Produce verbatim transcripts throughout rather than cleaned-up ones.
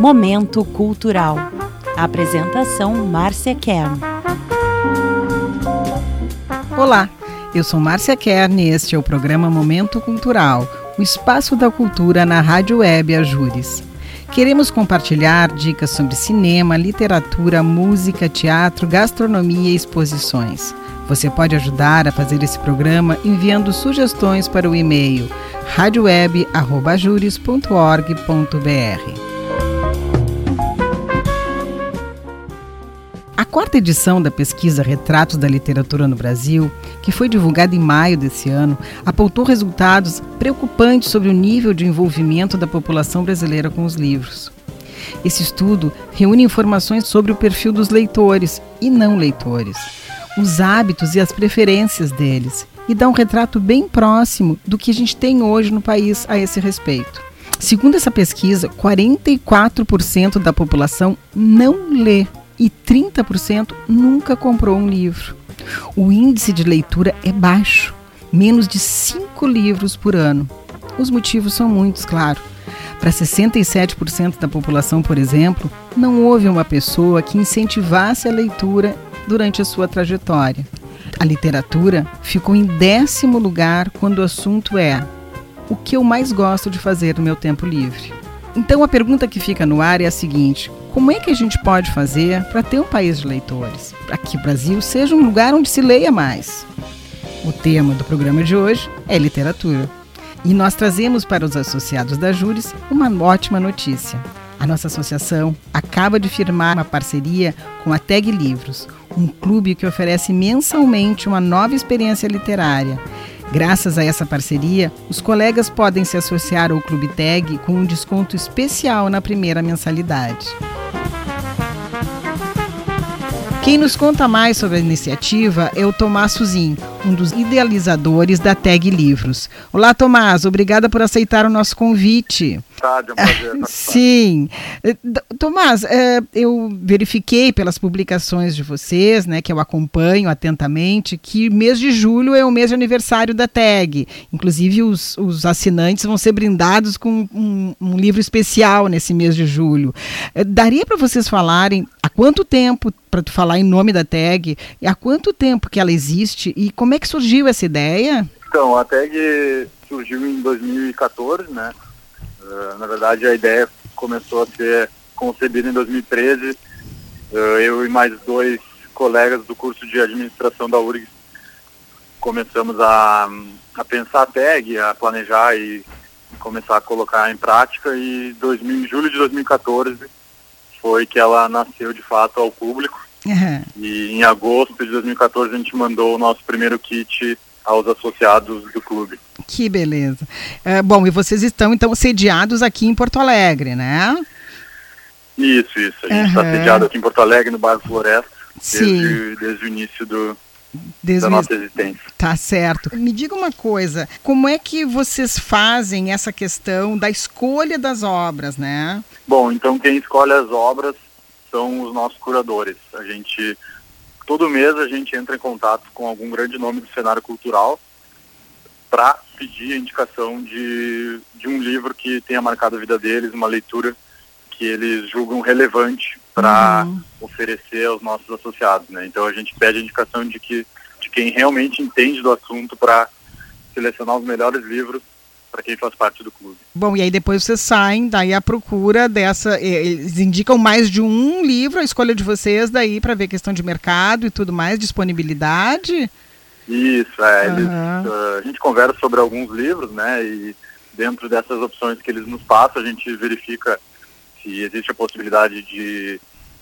Momento Cultural. Apresentação Márcia Kern. Olá, eu sou Márcia Kern e este é o programa Momento Cultural, o espaço da cultura na rádio web Ajures. Queremos compartilhar dicas sobre cinema, literatura, música, teatro, gastronomia e exposições. Você pode ajudar a fazer esse programa enviando sugestões para o e-mail radioweb arroba ajures ponto org ponto br. A quarta edição da pesquisa Retratos da Literatura no Brasil, que foi divulgada em maio desse ano, apontou resultados preocupantes sobre o nível de envolvimento da população brasileira com os livros. Esse estudo reúne informações sobre o perfil dos leitores e não leitores, os hábitos e as preferências deles, e dá um retrato bem próximo do que a gente tem hoje no país a esse respeito. Segundo essa pesquisa, quarenta e quatro por cento da população não lê e trinta por cento nunca comprou um livro. O índice de leitura é baixo, menos de cinco livros por ano. Os motivos são muitos, claro. Para sessenta e sete por cento da população, por exemplo, não houve uma pessoa que incentivasse a leitura durante a sua trajetória. A literatura ficou em décimo lugar quando o assunto é o que eu mais gosto de fazer no meu tempo livre. Então a pergunta que fica no ar é a seguinte: como é que a gente pode fazer para ter um país de leitores? Para que o Brasil seja um lugar onde se leia mais? O tema do programa de hoje é literatura. E nós trazemos para os associados da Ajures uma ótima notícia. A nossa associação acaba de firmar uma parceria com a Tag Livros, um clube que oferece mensalmente uma nova experiência literária. Graças a essa parceria, os colegas podem se associar ao Clube Tag com um desconto especial na primeira mensalidade. Quem nos conta mais sobre a iniciativa é o Tomás Suzin, um dos idealizadores da Tag Livros. Olá, Tomás, obrigada por aceitar o nosso convite. Tá, é um prazer. Sim. Tomás, eu verifiquei pelas publicações de vocês, né, que eu acompanho atentamente, que mês de julho é o mês de aniversário da Tag. Inclusive, os, os assinantes vão ser brindados com um, um livro especial nesse mês de julho. Daria para vocês falarem há quanto tempo, para tu falar em nome da Tag, há quanto tempo que ela existe e como é que surgiu essa ideia? Então, a Tag surgiu em dois mil e quatorze, né? Uh, na verdade, a ideia começou a ser concebida em dois mil e treze. Uh, eu e mais dois colegas do curso de administração da U R G S começamos a, a pensar a Tag, a planejar e começar a colocar em prática. E dois mil, em julho de dois mil e quatorze foi que ela nasceu de fato ao público. Uhum. E em agosto de dois mil e quatorze a gente mandou o nosso primeiro kit aos associados do clube. Que beleza. É, bom, e vocês estão então sediados aqui em Porto Alegre, né? Isso, isso. A gente está uhum. sediado aqui em Porto Alegre, no bairro Floresta, desde, desde o início do, desde da nossa existência. Tá certo. Me diga uma coisa, como é que vocês fazem essa questão da escolha das obras, né? Bom, então quem escolhe as obras são os nossos curadores. A gente, todo mês a gente entra em contato com algum grande nome do cenário cultural para pedir a indicação de, de um livro que tenha marcado a vida deles, uma leitura que eles julgam relevante para uhum. oferecer aos nossos associados, né? Então a gente pede a indicação de, que, de quem realmente entende do assunto para selecionar os melhores livros para quem faz parte do clube. Bom, e aí depois vocês saem daí à procura dessa, eles indicam mais de um livro, a escolha de vocês daí para ver questão de mercado e tudo mais, disponibilidade? Isso, é, uhum. eles, uh, a gente conversa sobre alguns livros, né, e dentro dessas opções que eles nos passam, a gente verifica se existe a possibilidade de,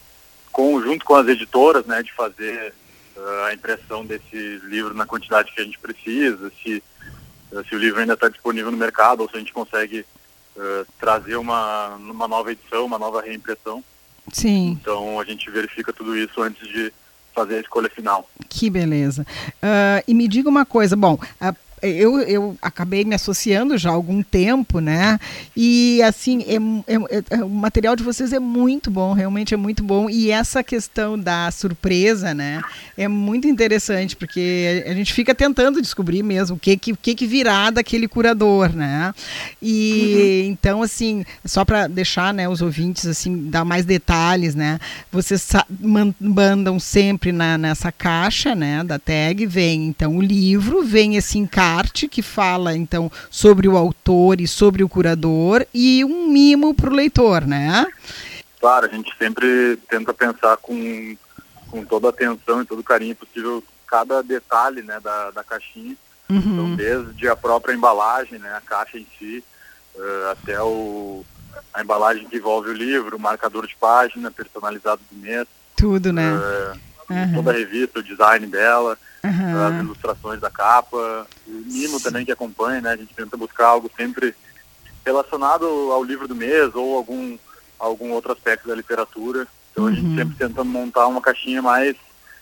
junto com as editoras, né, de fazer uh, a impressão desse livro na quantidade que a gente precisa, se se o livro ainda está disponível no mercado ou se a gente consegue uh, trazer uma, uma nova edição, uma nova reimpressão. Sim. Então a gente verifica tudo isso antes de fazer a escolha final. Que beleza. Uh, e me diga uma coisa, bom, a, eu, eu acabei me associando já há algum tempo, né? E assim, é, é, é, o material de vocês é muito bom, realmente é muito bom. E essa questão da surpresa, né? É muito interessante, porque a gente fica tentando descobrir mesmo o que que, que, que virá daquele curador, né? E uhum. Então, assim, só para deixar, né, os ouvintes, assim, dar mais detalhes, né? Vocês mandam sempre na, nessa caixa, né, da tag, vem então o livro, vem esse encarte que fala então sobre o autor e sobre o curador e um mimo para o leitor, né? Claro, a gente sempre tenta pensar com, com toda a atenção e todo o carinho possível cada detalhe, né, da, da caixinha. Uhum. Então, desde a própria embalagem, né, a caixa em si, uh, até o, a embalagem que envolve o livro, o marcador de página personalizado do mês. Tudo, né? Uh, uhum. Toda a revista, o design dela, uhum. as ilustrações da capa, o mimo Sim. também que acompanha, né? A gente tenta buscar algo sempre relacionado ao livro do mês ou algum, algum outro aspecto da literatura. Então, uhum. a gente sempre tenta montar uma caixinha mais...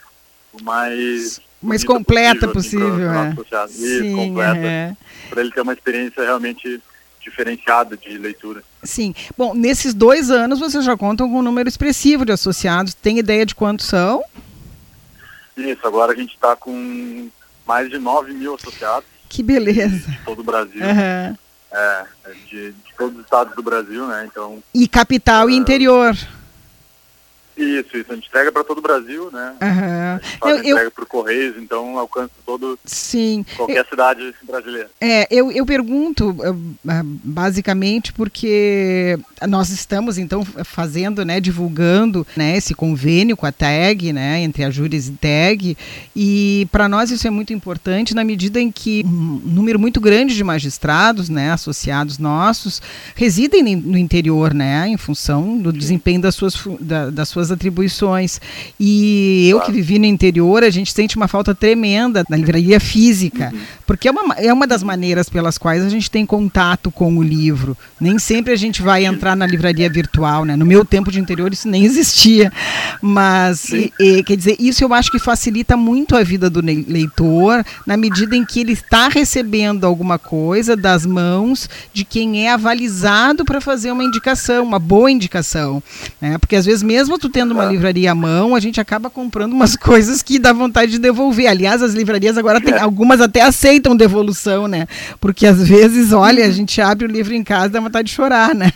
mais mais completa possível, possível assim, é. Isso, Sim, completa, é. Para ele ter uma experiência realmente diferenciada de leitura. Sim. Bom, nesses dois anos vocês já contam com um número expressivo de associados. Tem ideia de quantos são? Isso, agora a gente está com mais de nove mil associados. Que beleza. De todo o Brasil. Uhum. É, de, de todos os estados do Brasil, né? Então, e capital uh, e interior. Isso, isso. A gente entrega para todo o Brasil, né? Uhum. A gente faz eu, entrega eu... por Correios, então alcança todo, Sim. qualquer eu... cidade brasileira. É, eu, eu pergunto basicamente porque nós estamos, então, fazendo, né, divulgando, né, esse convênio com a tag, né, entre a Júris e tag, e para nós isso é muito importante na medida em que um número muito grande de magistrados, né, associados nossos, residem no interior, né, em função do desempenho das suas, da, das suas atribuições. E eu que vivi no interior, a gente sente uma falta tremenda na livraria física, uhum. porque é uma, é uma das maneiras pelas quais a gente tem contato com o livro. Nem sempre a gente vai entrar na livraria virtual, né? No meu tempo de interior isso nem existia, mas e, e, quer dizer, isso eu acho que facilita muito a vida do leitor, na medida em que ele está recebendo alguma coisa das mãos de quem é avalizado para fazer uma indicação, uma boa indicação, né? Porque às vezes mesmo tu tendo uma livraria à mão, a gente acaba comprando umas coisas que dá vontade de devolver. Aliás, as livrarias agora tem, algumas até aceitam devolução, né? Porque às vezes, olha, a gente abre o livro em casa e dá vontade de chorar, né?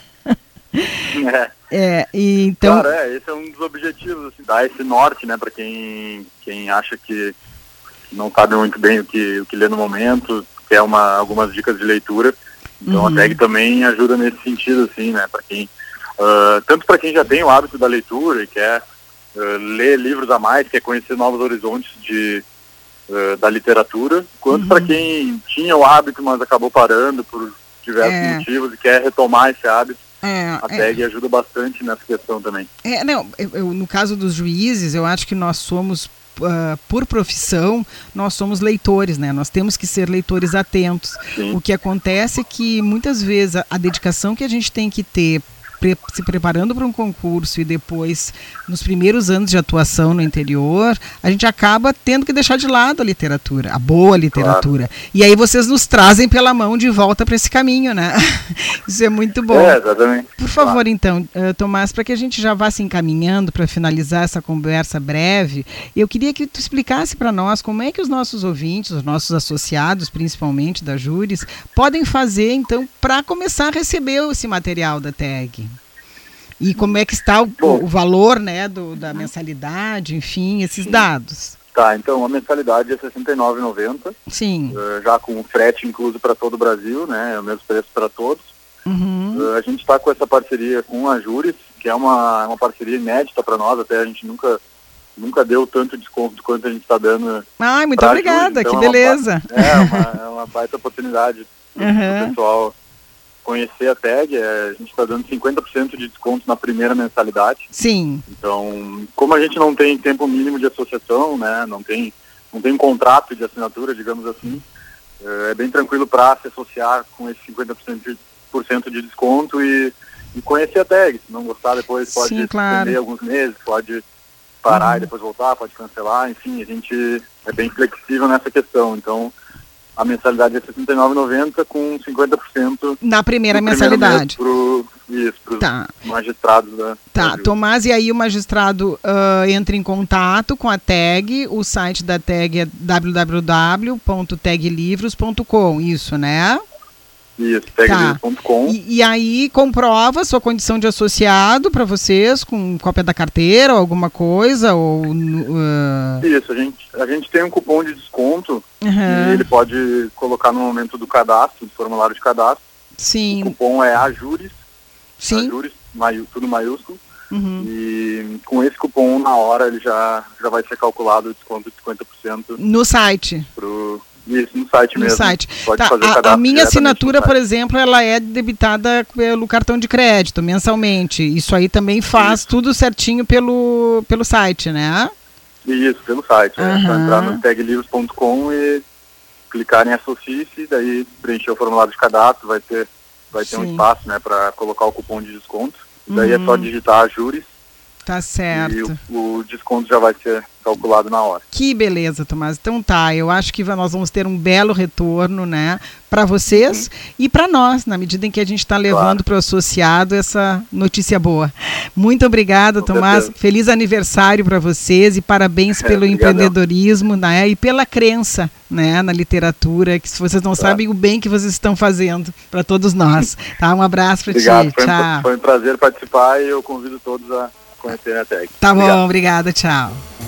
É. É, e então... Claro, é, esse é um dos objetivos, assim, dar esse norte, né, para quem, quem acha que não sabe muito bem o que, o que lê no momento, quer uma, algumas dicas de leitura. Então uhum. a tag também ajuda nesse sentido, assim, né, para quem... Uh, tanto para quem já tem o hábito da leitura e quer uh, ler livros a mais, quer conhecer novos horizontes de, uh, da literatura, quanto uhum. para quem tinha o hábito, mas acabou parando por diversos é. motivos e quer retomar esse hábito. É, a tag é. ajuda bastante nessa questão também. É, não, eu, eu, no caso dos juízes, eu acho que nós somos, uh, por profissão, nós somos leitores, né? Nós temos que ser leitores atentos. Sim. O que acontece é que muitas vezes a, a dedicação que a gente tem que ter se preparando para um concurso e depois, nos primeiros anos de atuação no interior, a gente acaba tendo que deixar de lado a literatura, a boa literatura. Claro. E aí vocês nos trazem pela mão de volta para esse caminho, né? Isso é muito bom. É, exatamente. Por favor, claro. Então, uh, Tomás, para que a gente já vá se encaminhando para finalizar essa conversa breve, eu queria que tu explicasse para nós como é que os nossos ouvintes, os nossos associados, principalmente da Júris, podem fazer, então, para começar a receber esse material da tag. E como é que está o, o valor, né, do, da mensalidade, enfim, esses Sim. dados. Tá, então a mensalidade é sessenta e nove reais e noventa centavos. Sim. Uh, já com o frete incluso para todo o Brasil, né, é o mesmo preço para todos. Uhum. Uh, a gente está com essa parceria com a Júris, que é uma, uma parceria inédita para nós, até a gente nunca, nunca deu tanto desconto quanto a gente está dando. Ai, muito obrigada, então, que beleza. É uma, é, uma, é uma baita oportunidade para o uhum. pessoal conhecer a tag. É, a gente está dando cinquenta por cento de desconto na primeira mensalidade. Sim. Então, como a gente não tem tempo mínimo de associação, né, não tem, não tem um contrato de assinatura, digamos assim, é, é bem tranquilo para se associar com esse cinquenta por cento de, por cento de desconto e, e conhecer a tag. Se não gostar, depois pode Sim, claro. alguns meses, pode parar uhum. e depois voltar, pode cancelar, enfim, a gente é bem flexível nessa questão. Então, a mensalidade é sessenta e nove reais e noventa centavos com cinquenta por cento na primeira no mensalidade. Pro, isso, para os tá. magistrados da Tá, da Tomás, e aí o magistrado uh, entra em contato com a T E G, o site da T E G é w w w ponto teg livros ponto com, isso, né? Isso, teg livros ponto com. Tá. E, e aí comprova sua condição de associado para vocês, com cópia da carteira ou alguma coisa? Ou, uh... Isso, a gente, a gente tem um cupom de desconto uhum. e ele pode colocar no momento do cadastro, do formulário de cadastro. Sim. O cupom é AJURES, Sim. AJURES, maiú, tudo maiúsculo. Uhum. E com esse cupom, na hora, ele já, já vai ser calculado o desconto de cinquenta por cento. No site? Pro, isso, no site no mesmo. Site. Pode tá, fazer o a, cadastro a minha assinatura, por site. exemplo, ela é debitada pelo cartão de crédito, mensalmente. Isso aí também faz isso. Tudo certinho pelo, pelo site, né? Isso, pelo site. Uhum. É só entrar no teg livros ponto com e clicar em Associe-se, daí preencher o formulário de cadastro, vai ter, vai ter um espaço, né, para colocar o cupom de desconto. Daí uhum. é só digitar AJURES. Tá certo. E o, o desconto já vai ser calculado na hora. Que beleza, Tomás. Então tá, eu acho que nós vamos ter um belo retorno, né, para vocês uhum. e para nós, na medida em que a gente está levando claro. Para o associado essa notícia boa. Muito obrigada, Com Tomás. Certeza. Feliz aniversário para vocês e parabéns é, pelo obrigadão. empreendedorismo, né, e pela crença, né, na literatura, que vocês não claro. sabem o bem que vocês estão fazendo para todos nós. Tá? Um abraço para ti. Foi Tchau. Um, foi um prazer participar e eu convido todos a conhecer a T E G. Tá Obrigado. bom, obrigada, tchau.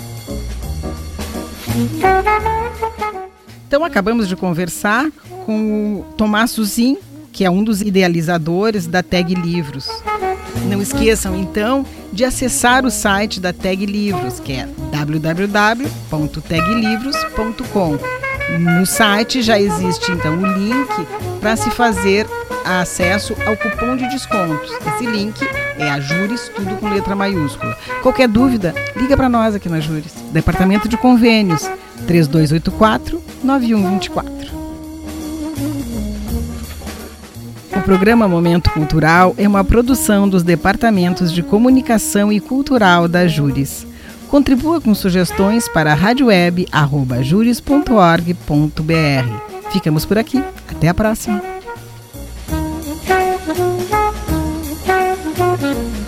Então acabamos de conversar com o Tomás Suzin, que é um dos idealizadores da T E G Livros. Não esqueçam então de acessar o site da T E G Livros, que é w w w ponto teg livros ponto com. No site já existe então o link para se fazer acesso ao cupom de descontos. Esse link é AJURES, tudo com letra maiúscula. Qualquer dúvida, liga para nós aqui na AJURES, Departamento de Convênios, três dois oito quatro, nove um dois quatro. O programa Momento Cultural é uma produção dos Departamentos de Comunicação e Cultural da AJURES. Contribua com sugestões para radioweb arroba jures ponto org ponto b r. Ficamos por aqui. Até a próxima.